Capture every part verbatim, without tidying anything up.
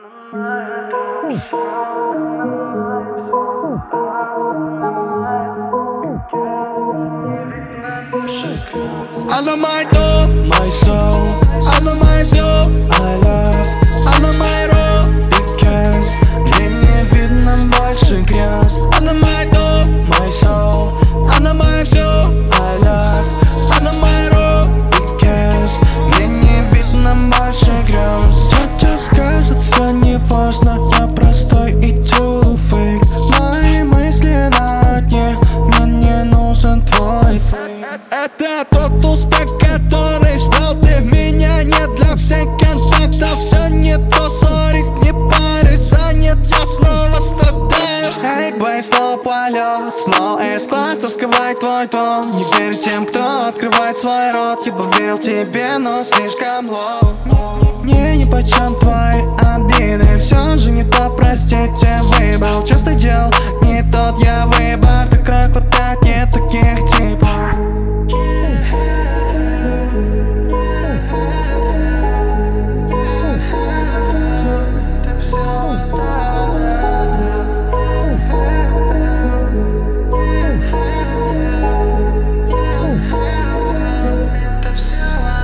Она my door, my soul. Она my все, I love. Она my road, because мне не видно больше грез. Она my door, my soul. Она my все, I love. Она my road, because мне не видно больше грез. Сейчас кажется неважно, я простой идю фейк. Мои мысли на дне, мне не нужен твой фейк. Это тот успех, который ждал ты. В меня нет для всех контактов. Все не то, сорит, не парень, занят, я снова страдаю. Эй, бэй, снова полет, снова S-класс, раскрывай твой тон. Не верь тем, кто открывает свой рот. Я бы верил тебе, но слишком лоу. Мне нипочем твои обиды. Все же не то, простите, выбрал. Часто делал не тот я выбор. Так край хватает, нет таких типов.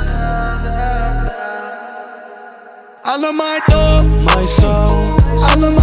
Она my door, my soul. Она